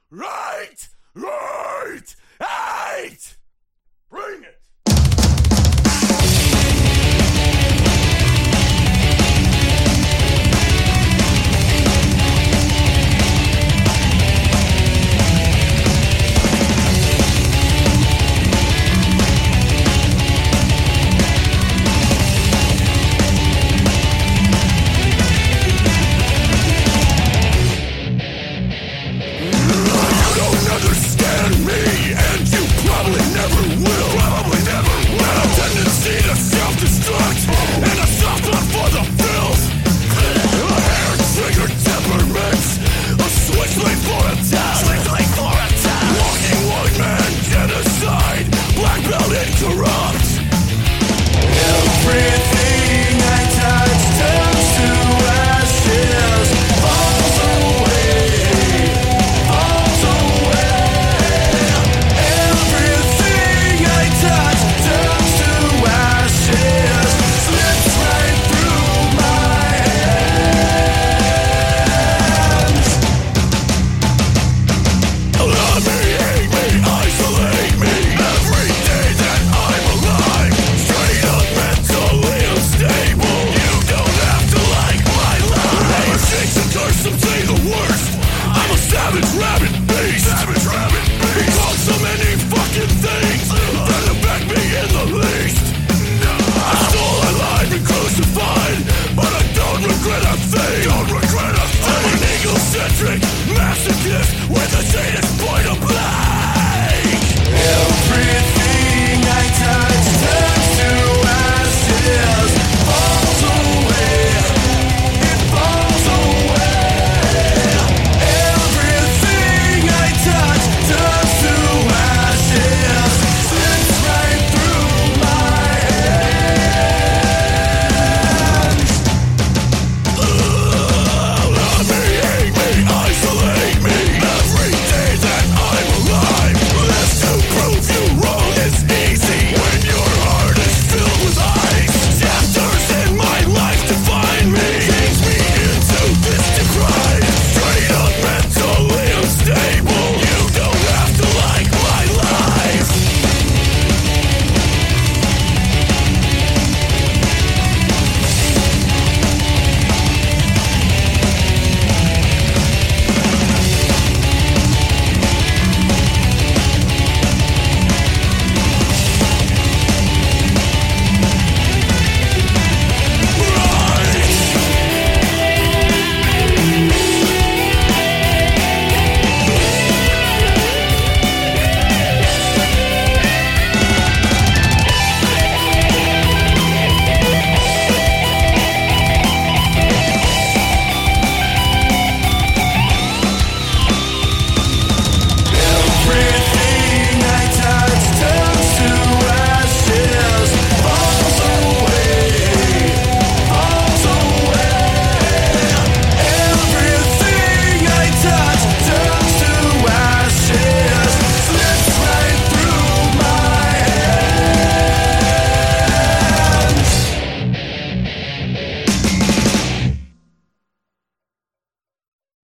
Right! Right! Eight! Bring it! Understand me, and you probably never will. Probably never will. A tendency to self-destruct, and a soft spot for the filth. A hair-triggered temperament, a switch lane for attack. Switch lane for attack. Walking white man genocide, black belt incorrupt. Everything I touch turns to ashes, falls away. Some say the worst. I'm a savage rabbit beast. Savage rabbit beast. Called so many fucking things that affect me in the least. I'm still alive and crucified, but I don't regret a thing. Don't regret a thing. I'm an egocentric masochist with a sadist point of black.